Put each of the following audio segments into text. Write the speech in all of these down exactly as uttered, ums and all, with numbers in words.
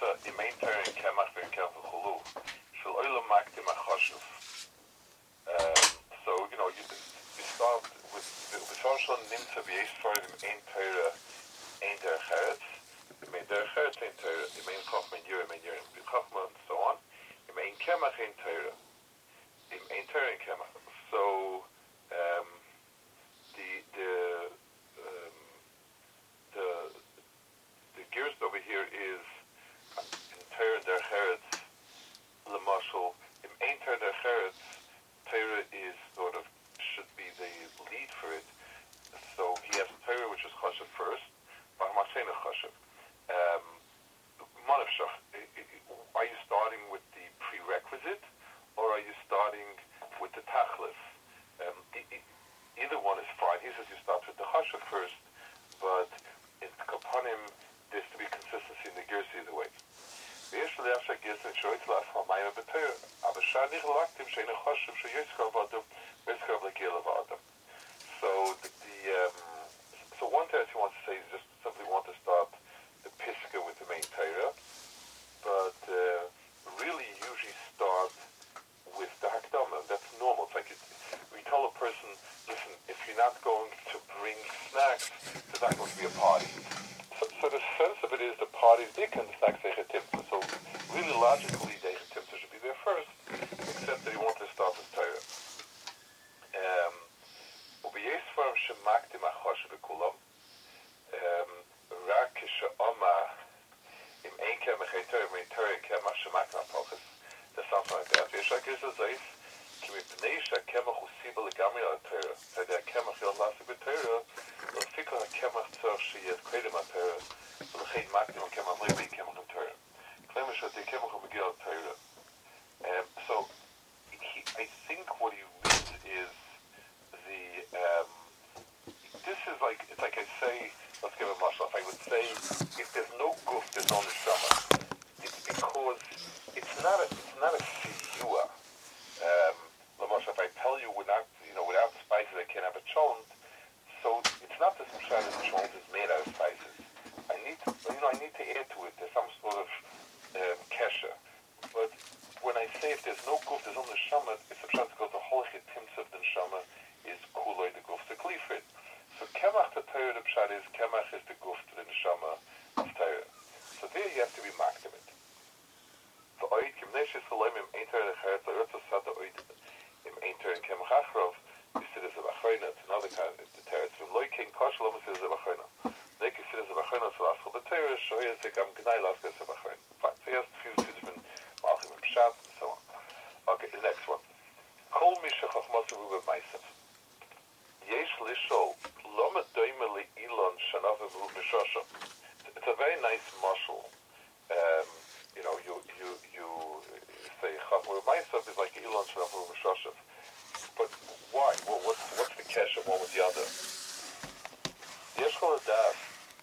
Asa, im Einteil in Kemach, in Kemach Chulu, shall oil maktim achashuv. So, you know, you, we start with, we start schon nimmt so wie ich vor dem Einteil, Einteil Cheretz, im Einteil Cheretz Einteil, im Ein Chochman Yir, im Ein Yir, im Chochman, and so on, im Ein Kemach Einteil, im Einteil in Kemach. So, um, the, the, um, the, the gears over here is Torah der Cheretz, Lamashal, im Ein Torah der Cheretz, Torah is sort of, should be the lead for it. So he has Torah which is Chashav first, B'Hamasena Chashav. Um, Manavshach, are you starting with the prerequisite, or are you starting with the Tachlis? Um, either one is fine. He says you start with the Chashav first, but in Kapanim, there's to be consistency in the gears either way. ויש להפשע גזן שויץ להפכה מים בתאר, אבל שאני חלקתם שאינו חושב שיוצקר ועדם ויוצקר לגיע לוועדם. So the, the um, so one test you want to say is just simply want to start the Pisca with the main Torah, but uh, really usually start with the Hakdama. That's normal. It's like it, we tell a person, listen, if you're not going to bring snacks, there's not going to be a party. So, so the sense of it is the parties, they can snacks they timta. So really logically they timta should be there first, except that he wanted to start with Torah. Um ובייס פרם שמקדים החוש בכולם, רק כשאומה עם אין כמח אין תורא, אין תורא כמח שמקדים הפוחס. זה something like that. ויש רק איזה זייס, כי מפני שהכמח הוא סיבה לגמרי על התורא. אתה יודע, הכמח ירד להשיג בתורא, ולפיקו הכמח צריך שיהיה קודם התורא, ולכן מקדים הכמח לא יהיה כמח עם תורא. כלומר שאתה כמח הוא מגיע על תורא. So, he, I think what he means is the, um, this is like, it's like I say, let's give a mashal. If I would say, if there's no goof, there's no neshama. It's because it's not a, it's not a siyua. Um, Lamashal, if I tell you without, you know, without spices, I can't have a chont. So it's not this mashal that the chont is made out of spices. I need to, you know, I need to add to it. There's some sort of um, kesha. But when I say if there's no goof, there's no neshama, it's a pshat because the whole chitimtz of the neshama is kuloi the goof to klifrit. So kemach to Torah the pshat is kemach is the goof to the neshama of Torah. So there you have to be makdamit. The oid kimneshes haloim im ein Torah lecheretz oirtz asada oid im ein Torah in kemach achrov you see this a bachroina, it's another kind of the Torah. So loi king kosh lo mis is a bachroina. Like you see this a bachroina so aschol the Torah shoy is a gam gnai laska is a bachroina. Fine, so he has a few different malchim and pshat and so on. Okay, the next one. Kol misha chachmasu ruba maisav. Yesh lishol loma doime li ilon shanav evu mishosha. It's a very nice mashal. Um, you know, you you you say chachmasu maisav is like ilon shanav evu mishosha. But why? Well, what's what's the cash of one with the other? Yesh chol adas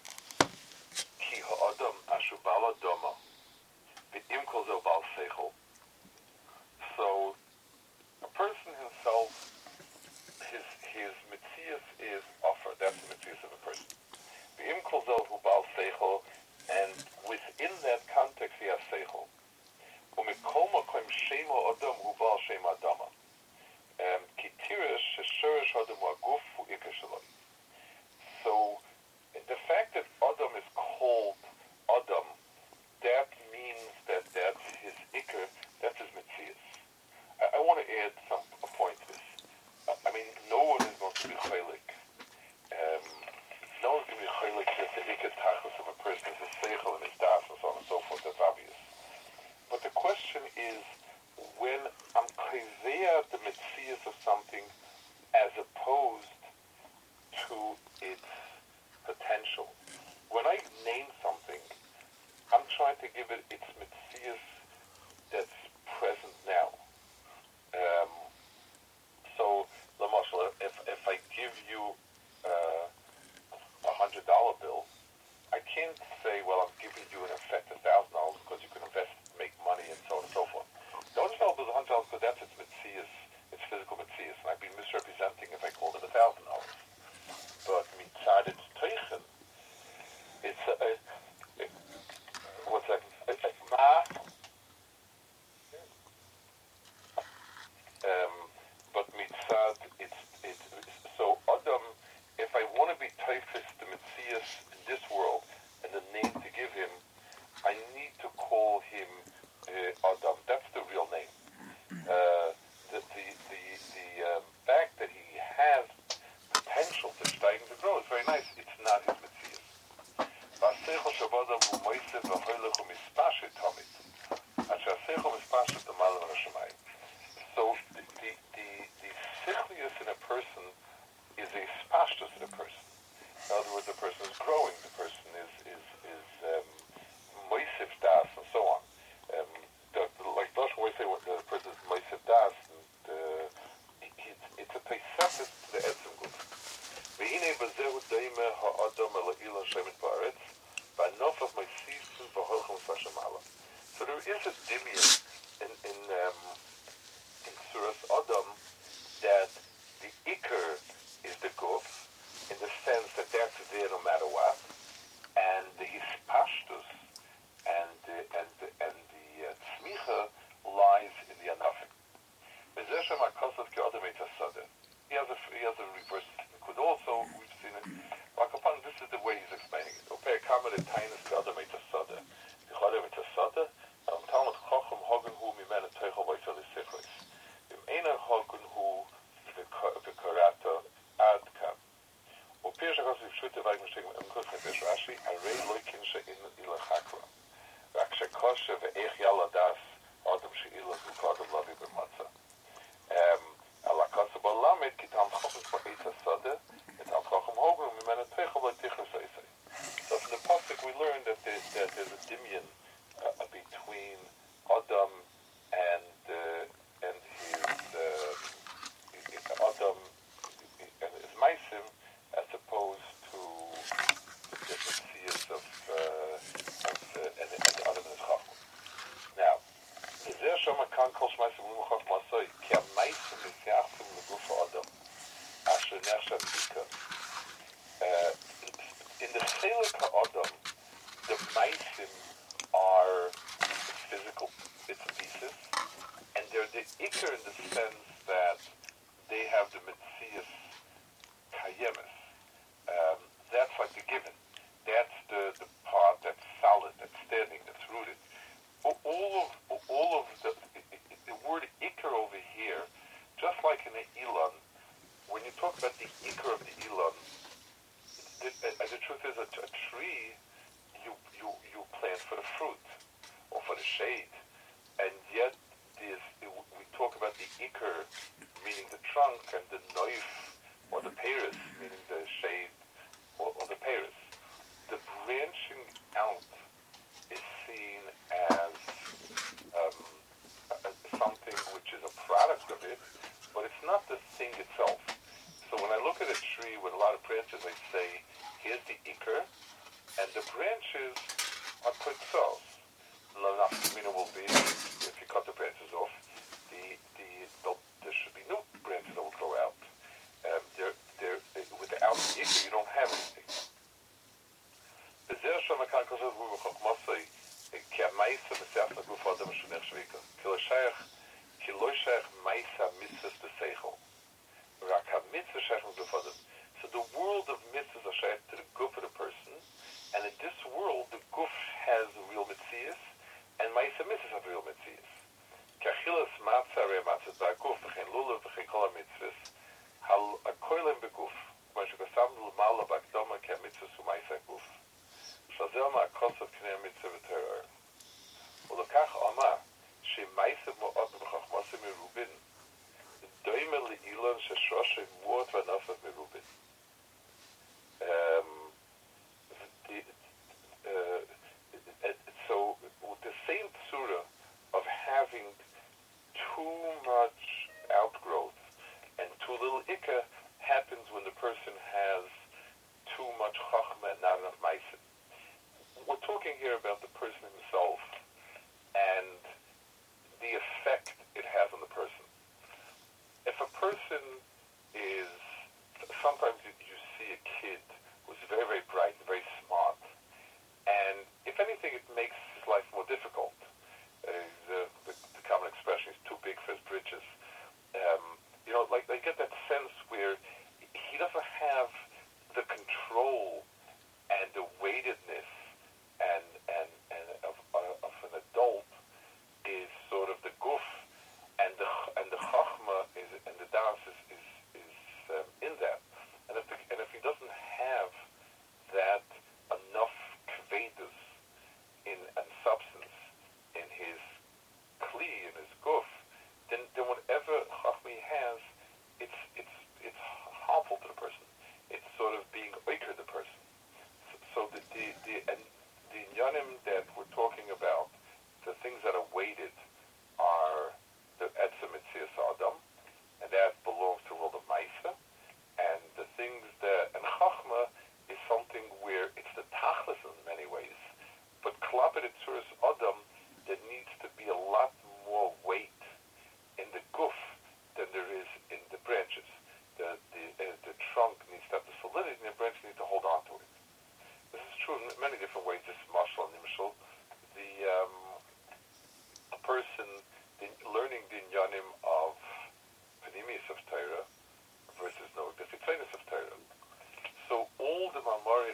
ki ha'adam ashu bala doma v'im kol zel bal seichel. So a person himself, his his mitzias is offered. That's the mitzias of a person. V'im kol zel hu bal seichel, and within that context he has seichel. U'mikol makom shema adam hu bal shema adama. Ki tirish shesherish adam hu aguf hu ikar shaloi. So the fact that adam is called adam, that means that that's his ikar, that's his mitzias. I, I want to add some a point to this. I, I mean, no one is going to be chaylik. Um, no one's going to be chaylik that the ikar tachlis of a person is his seichel and his das and so on and so forth. That's obvious. But the question is, when I'm chayzeah the mitzias of something as opposed to its potential. When I name something, I'm trying to give it its mitzias that's present now. Um, so, Lamashal, if if I give you uh, a hundred dollar bill, I can't say, well, I'm giving you in effect a thousand dollars because you can invest, make money, and so on and so forth. The hundred dollar bill is a hundred dollars because that's its mitzias, its physical mitzias, and I'd be misrepresenting if I called it a thousand dollars. But mitzad pashtus of the person. In other words, the person is growing, the person is is is um, moisif das, and so on. Um, the, the, like Dosh always say, what the person is moisif das, and uh, it, it, it's a teisafis to the etzim guf. Ve'inei bazehu daime ha'adam ela'ilon shemet ba'aretz, ba'nof of moisifim v'holchim v'sashem ala. So there is a dimion in in um, in Suras Adam that the ikar is the guf, in the sense that that's there no matter what, and the hispashtus and the, and the, and the uh, tzmicha lies in the anafim. He has a he has a reverse. Could also we've seen it. This is the way he's explaining it. Okay, kamer the tainus the other meitasada. The other meitasada. Um, Talmud chacham hagen hu mimen teichel vayzel isichos. Im einer hagen hu v'karata ad kam. U'pirsh akas v'shute vayim shegim em kuchen besh Rashi arei loikin she'in ila chakra. Rak shekoshe ve'ech yala das adam she'ila v'kadam lavi b'matza. Ala kasa b'lamed ki tam chacham v'eita sada et tam chacham hogen mimen teichel v'tichos v'eisei. So from the pasuk we learned that, there, that there's a dimion uh, between Adam and uh, and his uh, Adam and his Maisim, as opposed to the Messias of, uh, of uh, and, and Adam and his Chacham. Now, is there some kan kol Maisim u'mu Chacham asoi ki a Maisim v'siachsim l'guf Adam asher nechshav ika. In the Chelek HaAdam, the Maisim are physical bits and pieces, and they're the ikar in the sense that they have the Metzias Kayemis. Um, that's like the given. That's the, the part that's solid, that's standing, that's rooted. All of all of the the word ikar over here, just like in the Elon, when you talk about the ikar of the Elon, the, uh, the truth is a, a tree you, you you plant for the fruit or for the shade, and yet this, we talk about the ikar, meaning the trunk, and the noif, or the paris, meaning the shade, or, or the paris. The branching out is seen as um, something which is a product of it, but it's not the thing itself. So when I look at a tree with a lot of branches, I say, here's the ikar, and the branches are quitzos. L'nafkamina will be, if you cut the branches off, the, the, the there should be new branches that will grow out. Um, they're, they're, without the ikar, you don't have anything. Bezer shamakan kosav hu v'chokmasei ki ha'maisa v'seachna guf adam shunech shvika ki lo shayach ki lo shayach maisa mitzvahs b'seichel rak ha-mitzvah shayach guf adam. So the world of mitzvahs are shayach to the guf of the person, and in this world the guf has real mitzias and maisa mitzvahs have real mitzias. Ki achilas matzah rei matzah ba'guf v'chein lulav v'chein kol ha-mitzvahs hal akoilem beguf ma shekasam l'mala b'akdoma ki ha-mitzvahs u'maisa guf. Shazeh ma kosov k'nei mitzvah v'teror. Ulakach ama she'maisa mo'od b'chachmasa merubin doime li'ilon she'shroshe muot v'nafah merubin. So with the same surah of having too much outgrowth and too little ikah happens when the person has too much chachma and not enough ma'asim. We're talking here about the person himself and the effect it has on the person. If a person is, sometimes you, you see a kid who's very, very bright and very smart, and if anything, it makes his life more difficult. Uh, the, the, the common expression is too big for his britches. Um, you know, like they get that sense where he doesn't have the control and the weightedness and and, and of, uh, of an adult is sort of the guf, and the and the chachma is and the das is is, is um, in that. And if the, and if he doesn't have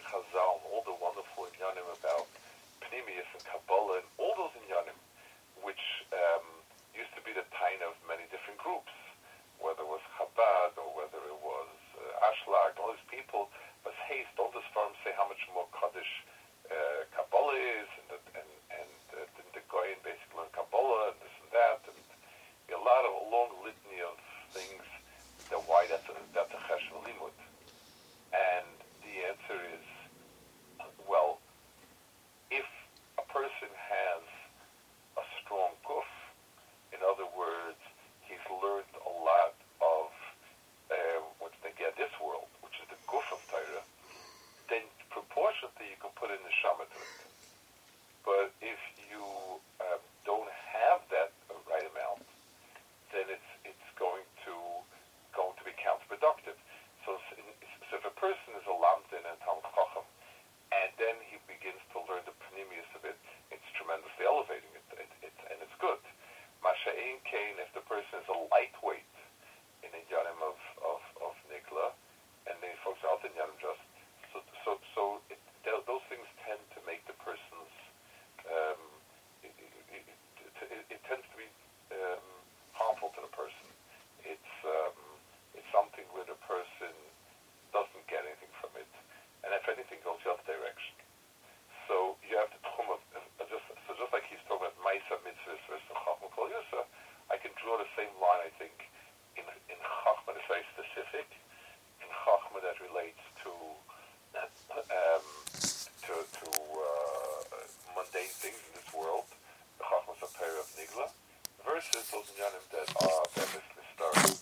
Chazal, all the wonderful inyanim about Pnimius and Kabbalah, and all those inyanim, which um, used to be the tain of many different groups, whether it was Chabad or whether it was uh, Ashlag, all these people, but hey, don't this firm say how much more Kaddish uh, Kabbalah is, and and and uh, the Goyen basically learn Kabbalah and this and that, and a lot of a long litany of things that why that's a that's a cheshvan limud. And the answer is, well, if a person has a strong guf, in other words, he's learned a lot of uh, what's the yeah, this world, which is the guf of Torah, then proportionately you can put in the neshama to it. But if you um, don't have that right amount, then it's it's going to going to be counterproductive. So, so if a person is a lamdin and talmid chacham, and then he begins to learn the pnimius of it, it's tremendously elevating it, it, it and it's good. Masha'in kain, if the person is a lightweight in the yanim of of, of nigla, and then he focuses out in yanim just so so so it, those things tend to make the person's um, it, it, it, it, it tends to be um, harmful to the person. It's um, it's something where the person doesn't get anything from it, and if anything goes the other direction. So you have the tchum of uh, just so just like he's talking about ma'isa mitzvahs versus chachma kol yusa, I can draw the same line. I think in in chachma is very specific. In chachma that relates to um, to to uh, mundane things in this world, the chachmas of Torah of nigla, versus those inyanim that are bemis nistar.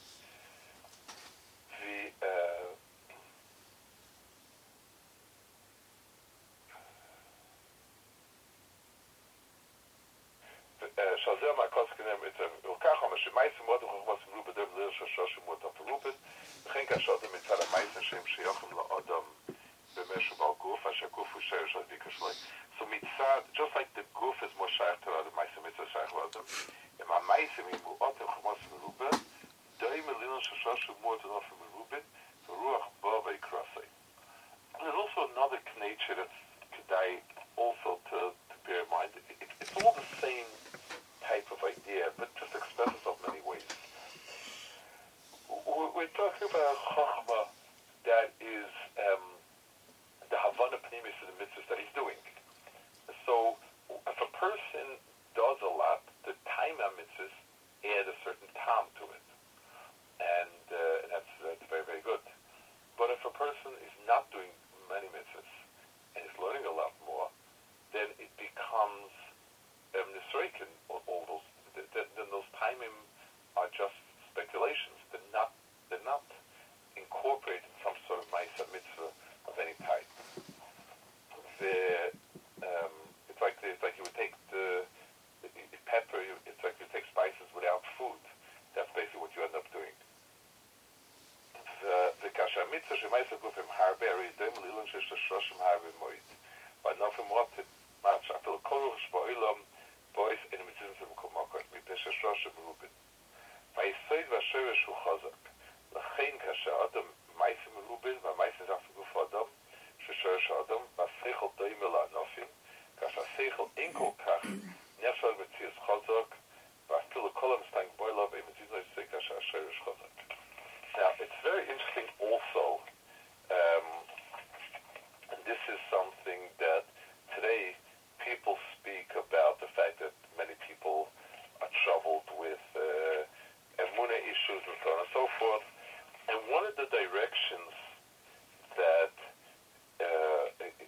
The uh, Shazer Makoskenem mit dem Ukach, aber sie meisten Worte was im Ruben der Lehrer Shoshim Wort auf Ruben. Beginnt er schon mit seiner meisten Shem Sheyachim la Adam bemesh bal guf, asher guf usher shal dikashloi. So mitzad, just like the guf is more shaykh to the meisten mitzvah shaykh Adam. Im a meisten im Otem chmas Ruben, daim elin Shoshim Wort auf Ruben, ruach ba veikrasei. There's also another nature that's kedai also to, to bear in mind. It, it, it's all the same type of idea, but just expressed itself many ways. We're talking about chachma that is um, the havana pnimis of the mitzvahs that he's doing. So if a person does a lot, the time on mitzvahs add a certain time to it, and uh, that's that's very very good. But if a person is not doing many mitzvahs and is learning a lot more, then it becomes um, nisreikin. All those, then, then those timing are just speculations. They're not, they're not incorporated in some sort of ma'isa mitzvah of any type. The, um, it's like it's like you would take the, the, the pepper. It's like you take spices without food. That's basically what you end up doing. The kasha mitzvah shemaisa gufim harbe aridem lilun shesh shoshim harbe moed. But nothing more to match. I feel koruch shboilam boys in mitzvahs of kumakot mipesha shoshim rubin. Vayisod vasheresh hu chazak. Lachein kasha adam maisim rubin v'maisim zafim guf adam shesheresh adam v'seichel doimel anofim kasha seichel enkel kach nefshal mitzias chazak v'afil kolam stang boilav emitzvah yisek kasha sheresh chazak. Now, it's very interesting also, um, and this is something that today people speak about the fact that many people are troubled with uh, emunah issues and so on and so forth. And one of the directions that uh,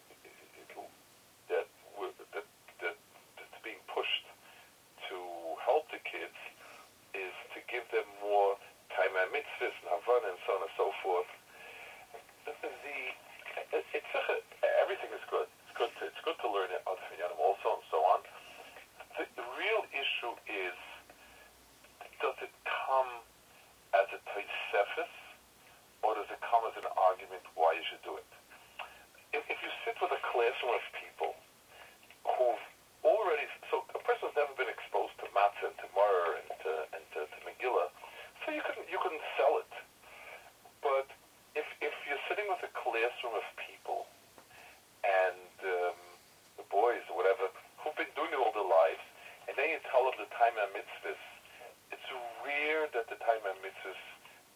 that, that, that that's being pushed to help the kids is to give them more time and mitzvahs and havana and so on and so forth. The, the it, it's a, everything is good. It's good. To, it's good to learn it also and so on. The, the real issue is, does it come as a tosefes, or does it come as an argument why you should do it? If, if you sit with a classroom of people who've already, so a person who's never been exposed to matzah and to Maror and to, and to, to Megillah, so you can you can sell it. But if if you're sitting with a classroom of people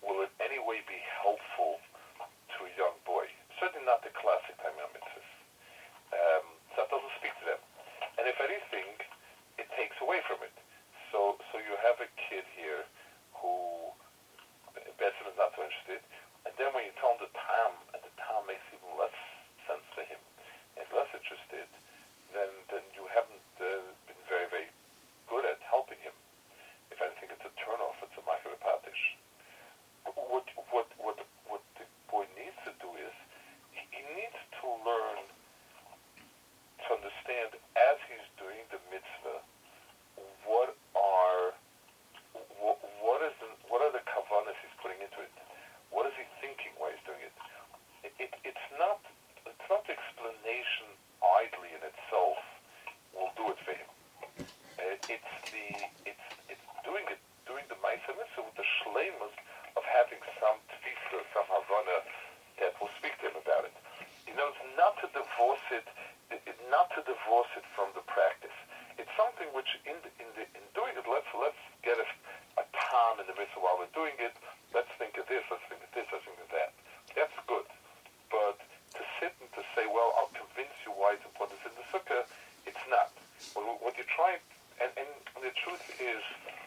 will in any way be helpful to a young boy. Certainly not the classic time mitzvahs. Um, so that doesn't speak to them. And if anything, it takes away from it. So so you have a kid here who Benson is not so interested, and then when you tell him the Tam, and the Tam makes even less sense to him, and less interested, then then you haven't uh, been very, very good at helping him. If anything, it's a turnoff, it's a makrapatish. What, what, what, the, what the boy needs to do is, he, he needs to learn to understand, as he's doing the mitzvah, what are what, what is the, what are the kavanas he's putting into it? What is he thinking while he's doing it? It, it? It's not it's not the explanation idly in itself will do it for him. It, it's the it's it's doing it doing the ma'aseh mitzvah with the shleimus of having some tfisa, some havana that will speak to him about it. You know, it's not to divorce it, it, it not to divorce it from the practice. It's something which in the, in the, in doing it, let's let's get a, a time in the mitzvah while we're doing it. Let's think of this, let's think of this, let's think of that. That's good. But to sit and to say, well, I'll convince you why it's important to sit in the sukkah, it's not. What, what you're trying, and, and the truth is,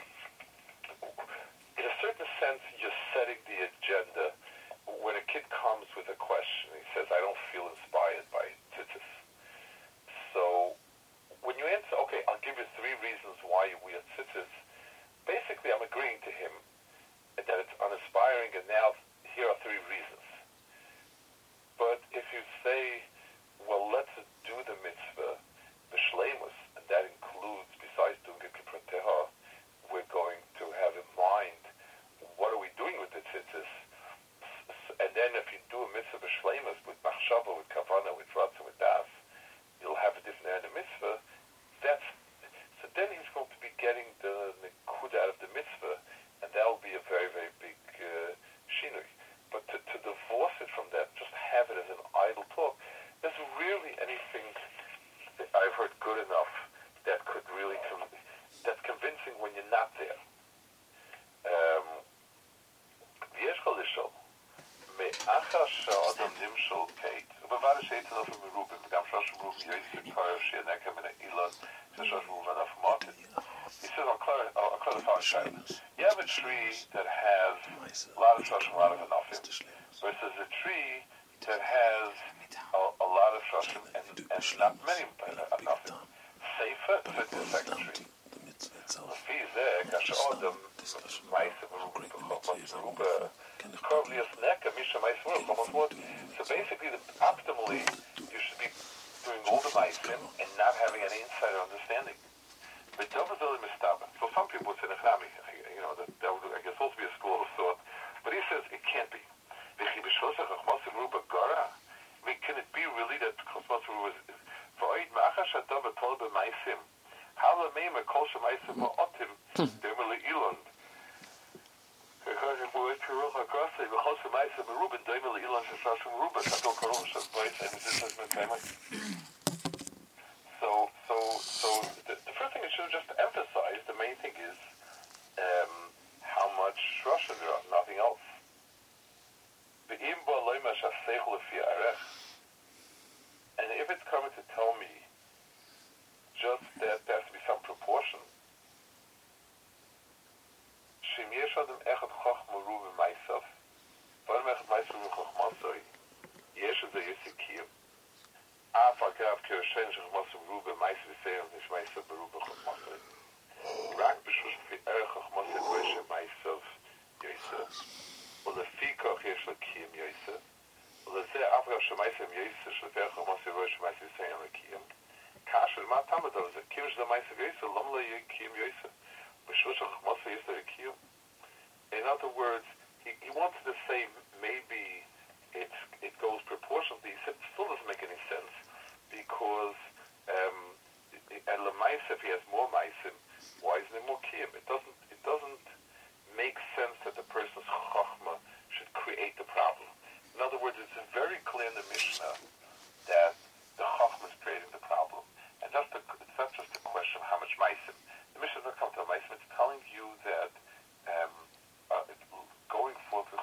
in a certain sense, you're setting the agenda. When a kid comes with a question, he says, I don't feel inspired by tzitzis. So when you answer, okay, I'll give you three reasons why you wear tzitzis, basically I'm agreeing to him that it's uninspiring, and now here are three reasons. But if you say, well, let's do the mitzvah, the shleimus, and that includes, besides doing a kippur tehah, we're going to have in mind, what are we doing with the tzitzis? And then if you do a mitzvah b'shleimus with machshava, with kavana, with ratzah, with das, you'll have a different kind of mitzvah. That's, so then he's going to be getting the nikud out of the mitzvah, and that'll be a very, very big uh, shinui. But to, to divorce it from that, just have it as an idle talk, there's really anything that I've heard good enough that could really, com- that's convincing when you're not there. ויש לך לשאול, מאחר שהאדם נמשל קייט, ובוודאי שהייתי נופל מרובים, וגם שלוש מרובים יועסק קרב שינקה מן האילון, שלוש מרובים ענף מותן. He says, I'll clarify it. You have a tree that has a lot of shloshim, a lot of anafim, versus a tree that has a, a lot of shloshim and, and not many anafim. Seifa, it's a second tree. לפי זה, כאשר אדם מייסה מרובה בחוכמת מרובה, קרוב להיות נקה, מי שמייסה מרובה בחוכמת מרובה. So basically, the, optimally, you should be doing all the meisim and not having any insider understanding. But so some people would say, you know, that, that would, I guess, also be a school of thought. But he says it can't be. I mean, can it be really that Chosmas Ruba is V'oid ma'achas shata v'tol b'maisim Hala meima kol shemaisim ha'otim Demer le'ilon Kachar shemuet shiruch ha'krasei V'chol shemaisim meruben Demer le'ilon sheshashim ruba Shato karom shemais And this is me'tayma So, so, so the, the first thing I should just emphasize, the main thing is um, how much Russia there are, nothing else. And if it's coming to tell me just that there has to be some proportion, אף אגב כרשן שחמאס מרובה מייס וסיירם נשמייס ברובה חמאס רק בשוש לפי ערך חמאס גוישה מייסב יויסה ולפי כך יש לקיים יויסה ולזה אף אגב שמייסם יויסה שלפי ערך חמאס גוישה מייס וסיירם לקיים כאשר מה תמה דו זה כאילו שזה מייסב יויסה למה לא יקיים יויסה בשוש חמאס יויסה לקיים. In other words, he, he wanted to say maybe it's, it goes proportionally. He said it still doesn't make any sense because um, and Lemais, if he has more Maisim, why isn't it more Kiyum? It doesn't it doesn't make sense that the person's Chochmah should create the problem. In other words, it's very clear in the Mishnah that the Chochmah is creating the problem. And just a, it's not just a question of how much Maisim. The Mishnah doesn't come to a Maisim, it's telling you that um, uh, it, going forth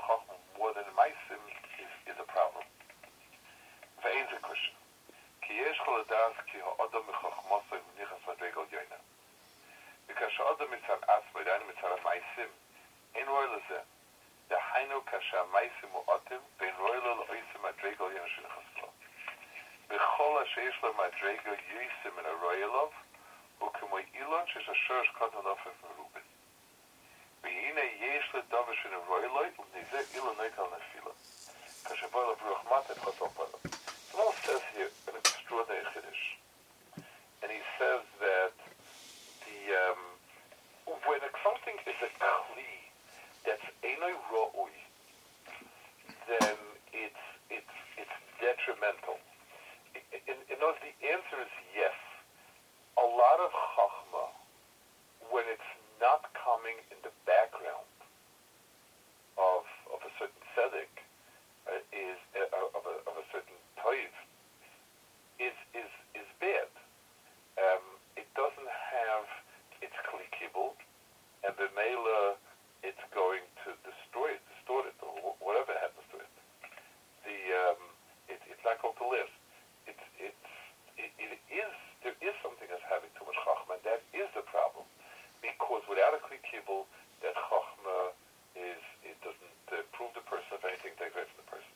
V'yeinu kasha maisim u'atim ben roilo l'oisim madrego yoshin chaslo. B'chol ha'sheish lo madrego yosim in a roilov u'k'moy ilon shesh asher shkatan ofef merubin. V'yine yesh l'davish in a roiloi u'nizeh ilon neikal nefila. Kasha boila v'ruch matet chasol pala. The Bible says here an extraordinary chiddush. And he says that the um, when something is a kli that's enoi ro'ui, then it's it's it's detrimental. In, in other words, the answer is yes. A lot of chachma, when it's not coming in the background of of a certain tzedek, uh, is uh, of a of a certain toiv, is is is bad. Um, it doesn't have its kli kibul, and b'meila it's going to destroy it, distort it, or whatever happens to it. The um, it, it's not going to live. It's it's it, it is there is something that's having too much chachma, and that is the problem, because without a kli kibul, that chachma is it doesn't uh, prove the person of anything, take away from the person.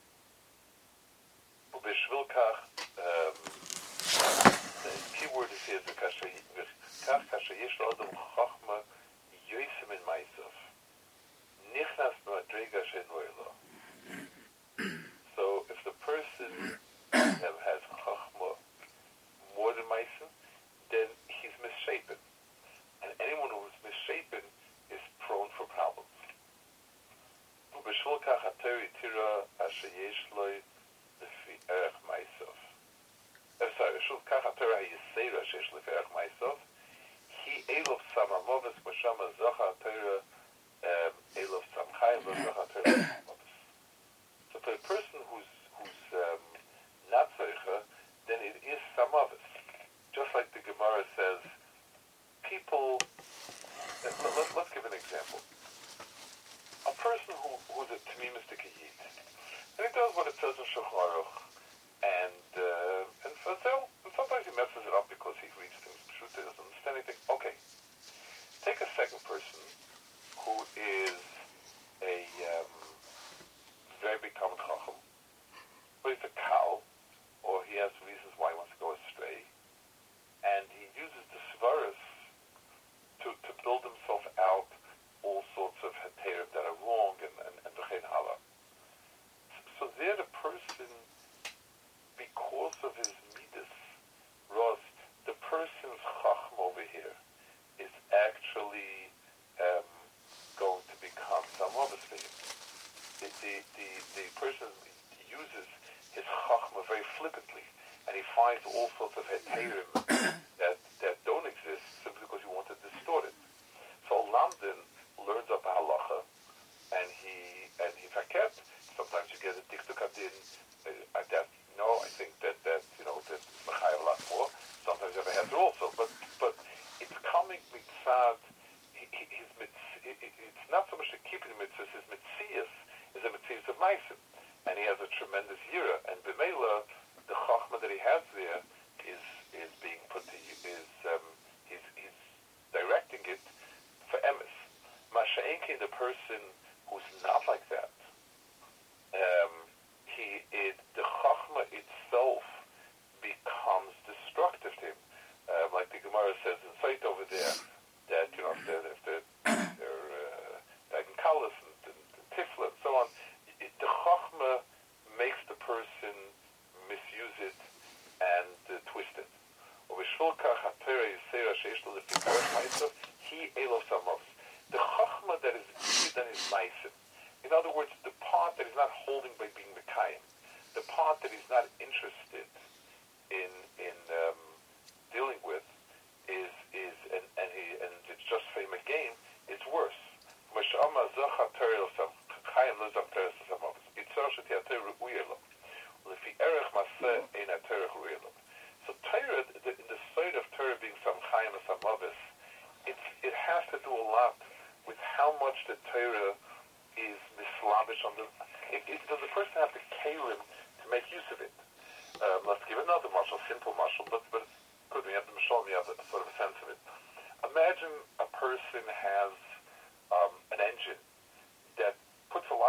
Ubishvil kach, um, the key word is here, kach kasha yesh l'adam chachma yosim in ma'asav nichnas b'madrega she'en ro'elo. So if the person um, has chachma more than ma'asav, then he's misshapen, and anyone who is misshapen is prone for problems. Ubishvil kach hateri tira asher yesh lo lefi erech ma'asav. I'm sorry, Shul Kach HaTorah HaYisera Shesh Leferach Ma'asav He Elov Samamovis B'Shama Zocha HaTorah Elov Samchai Zocha HaTorah Samamovis. So for a person who's who's um, not Zocha, then it is Samamovis. Just like the Gemara says, people. Let, let, let's give an example. A person who who's a Tamimistic Yid, and he does what it says in Shulchan Aruch. And uh, and so, and sometimes he messes it up because he reads things truth, he doesn't understand anything. Okay, take a second person who is a um, very big Talmid Chacham, but he's a cow, or he has reasons why he wants to go astray, and he uses the svaras to to build himself out all sorts of heterim that are wrong, and and and v'chein hala. So there, the person, because of his midas, Ross, the person's chachma over here is actually um, going to become samavis for him. The, the, the, the person uses his chachma very flippantly, and he finds all sorts of heterim that, that don't exist simply because you want to distort it. So Lamdin learns up a halacha, and he and he faket. Sometimes you get a diktuk adin, uh, that no, I think that, that you know, that Machai a lot more. Sometimes you have a heter also, but but it's coming mitzad. His it, it, it's not so much the keeping mitzvahs. His mitzias is a mitzias of meisim, and he has a tremendous yira. And b'meila, the chachma that he has there is is being put to is um, he's he's directing it for emes. Masha'enki, the person who's not like that. Um, He, it, the chachma itself becomes destructive to him. Um, like the Gemara says in Sait over there, that, you know, if they're, if they're, they're uh, Kalas and, and, and Tifla and so on, it, the chachma makes the person misuse it and uh, twist it. The chachma that is that is meisim. In other words, the part that is not holding by being Mekayim, the part that he's not interested in in um, dealing with is is and, and he and it's just for him a game. It's worse. So Torah, in the side of Torah being some chayim and some mavis, it's it has to do a lot with how much the Torah is mislavish on the. It, it, does the person have the kalim to make use of it? Um, let's give another mashal, simple mashal, but but good. We have the mashal, we have a sort of a sense of it. Imagine a person has um, an engine that puts a lot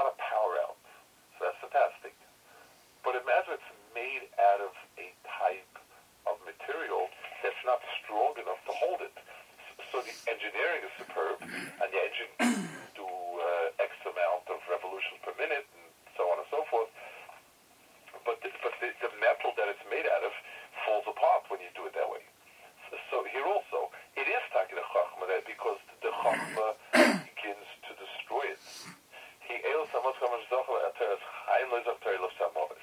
revolutions per minute, and so on and so forth. But the, but the, the metal that it's made out of falls apart when you do it that way. So, so here also, it is talking the chachma that because the chachma begins to destroy it. He eils amos kamas zochel ateres chaim lezach terelof samovis.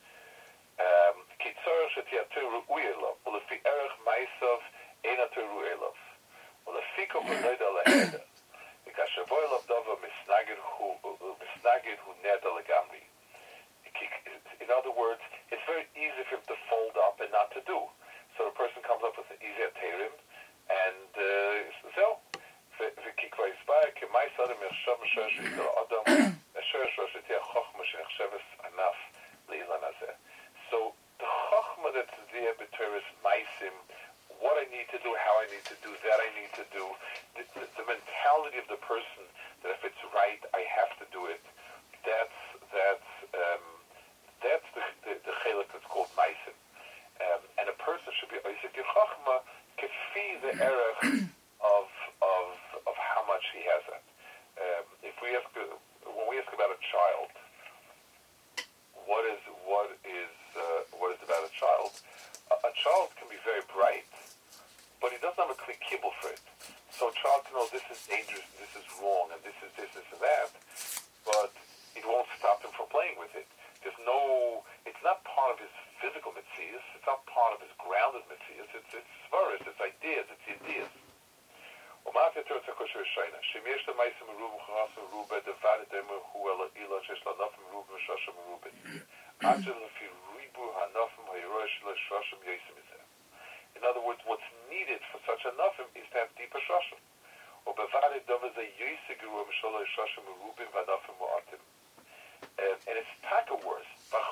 Kitzor shetiatur ru'uyelov, ulefi erech ma'isov einatur ru'elov, ulefi kochonoi da leheda. Kashaboilov dova misnagid hu misnagid hu neda legamri. In other words, it's very easy for him to fold up and not to do. So the person comes up with an easy terim, and so v'kikva yisbaya k'may sadam yachshav m'sher she'ikol adam asher shoshetia chochma she'nechsheves anaf le'ilan hazeh. So the chochma that's there b'teres maisim, what I need to do, how I need to do, that I need to do, the, the, the mentality of the person that if it's right, I have to do it. That's that's um, that's the the, the chelik that's called maisim. Um, and a person should be oisik chachma kefi the erech of of of how much he has it. Um, if we ask when we ask about a child, what is what is uh, what is about a child? A, a child can be very bright, but he doesn't have a clear kibble for it. So a child can know this is dangerous, this is wrong, and this is this, this, and that, but it won't stop him from playing with it. There's no, it's not part of his physical metzius, it's not part of his grounded metzius, it's it's svaris, it's ideas, it's ideas. Umat yeter tzakosher shayna, shemesh the meisim merubim chas merubah devadet demu hu el ila shesh lanafim merubim shasham merubim. Ajel lefi ribu hanafim hayirosh le shasham yosim izeh. In other words, what's needed for such a nafim is to have deeper shashim. Or bevadet demu ze yosigru misholo shasham merubim vanafim mu'atim. And it's taka worse.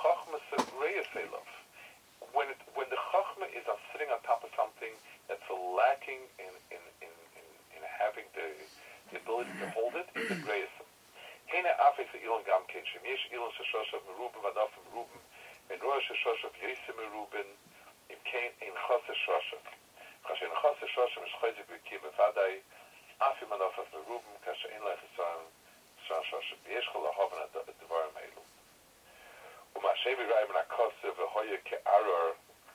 When it, when the chachma is on sitting on top of something that's lacking in in, in, in, in having the, the ability to hold it, it's a greyasm. Hena afis ilon gam ken shemesh ilon sheshoshav merubim vanafim merubim and rosh sheshoshav yosim merubim im ken in chas sheshoshav. Kasher in chas sheshoshav is chayzik v'kim v'vadai afim vanafim merubim kasher in lechesan sheshoshav b'yeshchol lahavan advarim elu. Umashevi ra'im nakoseh v'hoye ke'aror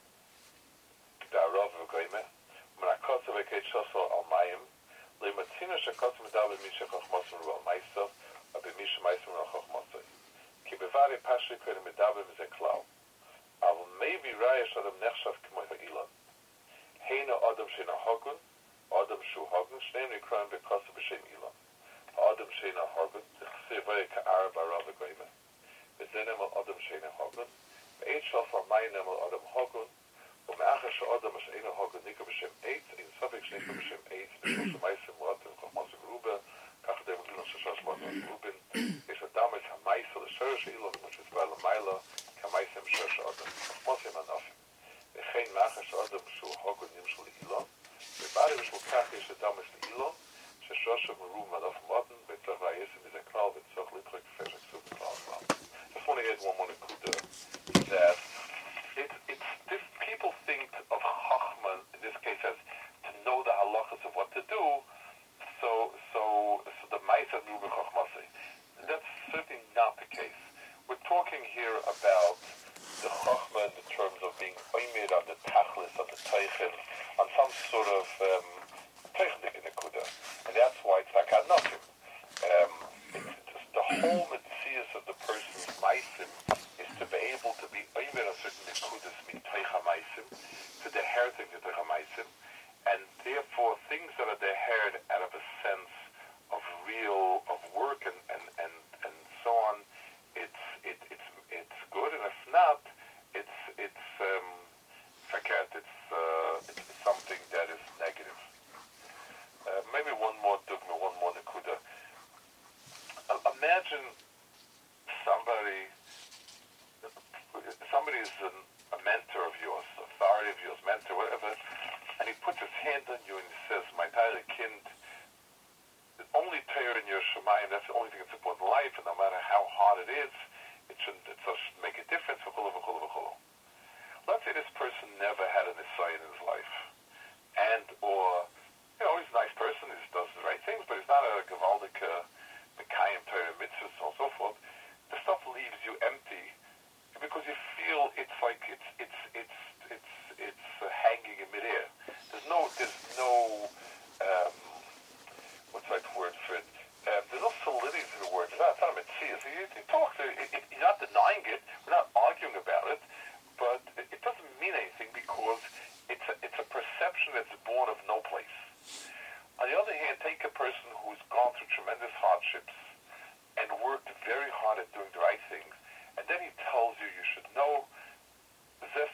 da'arov v'goyme umanakoseh v'keit shosel al mayim le'matzina shekoseh medaber misha chochmosem ru al maisov or b'misha maisem ru al chochmosem ki bevari pashri k'ere medaber mizeh klal al maybe ra'yesh adam nechshav k'moy ha'ilon heina adam sheina hogun adam shu hogun shneim nikroim b'koseh b'shem ilon adam sheina hogun t'chseh v'hoye ke'aror da'arov v'goyme Bezenem al Adam sheina hogun, ve'eit shaf al maynem al Adam hogun, u'me'achar she'adam she'eino hogun nika b'shem eitz, in sofik she'nika b'shem eitz, b'shosha maisim mu'atim chochmosik ruba, kach dem ilon sheshosh mu'atim rubin, yesh adam es ha'maisa l'sheresh ilon, which is by l'mayla, ka'maisim sheresh adam, chochmosim anafim. Ve'chein me'achar she'adam shu hogun nimshul ilon, ve'bari v'shul kach yesh adam es ilon, sheshosh merubim anafim mu'atim, ve'tzach ra'yesim izeh klal, ve'tzach litrek feshek sub klal klal. I want to add one more nekuda, that it, it's, this, people think of Chachma, in this case, as to know the halachas of what to do, so so so the Ma'aseh Ruben Chachmasei. That's certainly not the case. We're talking here about the Chachma in the terms of being oimid on the tachlis, on the teichen, on some sort of um, technic nekuda, and that's why it's like nothing. Um, it's just the whole metzius of the person's maisim is to be able to be oimer a certain nekudas min teicha maisim, to the heritage of teicha maisim, and therefore things that are dehered out of a sense of real, of work and, and, and, and so on, it's it, it's it's good, and if not, it's it's um, forget it's uh, it's something that is negative. Uh, maybe one more dogma, one more nekuda. Imagine somebody, somebody is an, a mentor of yours, authority of yours, mentor, whatever, and he puts his hand on you and he says, "My tiny kind, the only Torah in your Shemayim, that's the only thing that's important in life, and no matter how hard it is, it shouldn't, it shouldn't make a difference." Let's say this person never had an Isai in his life, and or, you know, he's a nice person, he does the right things, but he's not a Gavaldik, Mekayim Torah mitzvahs, and so Metzias. He, he talks. It, it, he's not denying it. We're not arguing about it, but it, it doesn't mean anything because it's a, it's a perception that's born of no place. On the other hand, take a person who's gone through tremendous hardships and worked very hard at doing the right things, and then he tells you you should know this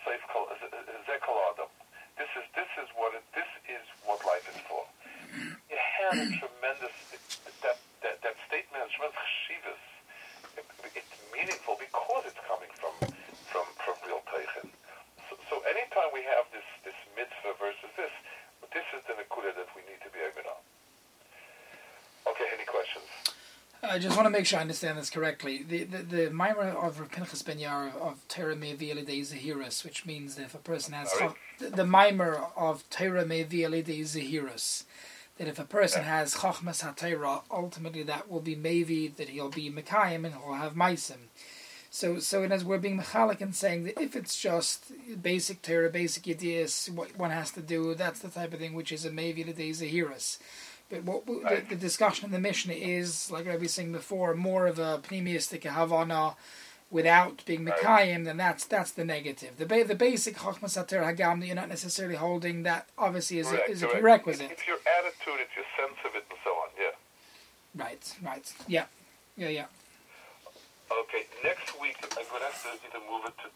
is this is what it, this is what life is for. It has a tremendous that that, that statement has tremendous cheshivas. It, it's meaningful because it's coming from from from real teichen. So, so anytime we have this this mitzvah versus this, this is the nekuda that we need to be able on. Okay, any questions? I just want to make sure I understand this correctly. The the, the Maimer of Rav Pinchas Ben Yair of Torah Mevi Alidei Zehirus, which means that if a person has Sorry? the, the Maimer of Torah Mevi Alidei Zehirus, that if a person yeah. has Chachmas HaTorah, ultimately that will be Mevi, that he'll be Mekayim and he'll have Maisim. So, so as we're being mechalik and saying that if it's just basic Torah, basic ideas, what one has to do, that's the type of thing which is a Mevi Alidei Zehirus. But what right. the, the discussion in the Mishnah is, like I was saying before, more of a pneumistic Havana without being Mekayim, right. Then that's that's the negative. The ba- the basic Chachmas HaTorah Hagam that you're not necessarily holding, that obviously is, correct, a, is a correct. prerequisite. It's your attitude, it's your sense of it, and so on, yeah. Right, right. Yeah, yeah, yeah. Okay, next week I'm going to have to either move it to